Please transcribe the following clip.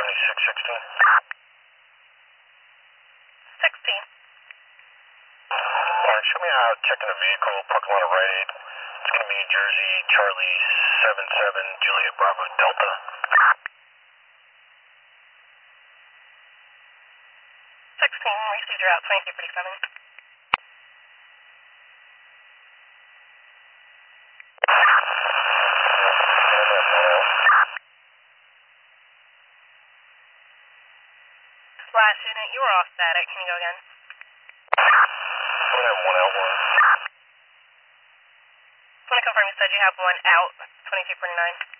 2616. 16. Alright, show me how checking a vehicle, parking lot of Rite Aid. It's going to be New Jersey, Charlie 77, Juliet Bravo Delta. 16, received your out 2247. Last unit, you were off static. Can you go again? I'm going to have 1L1. Want to confirm you said you have one out, 2249.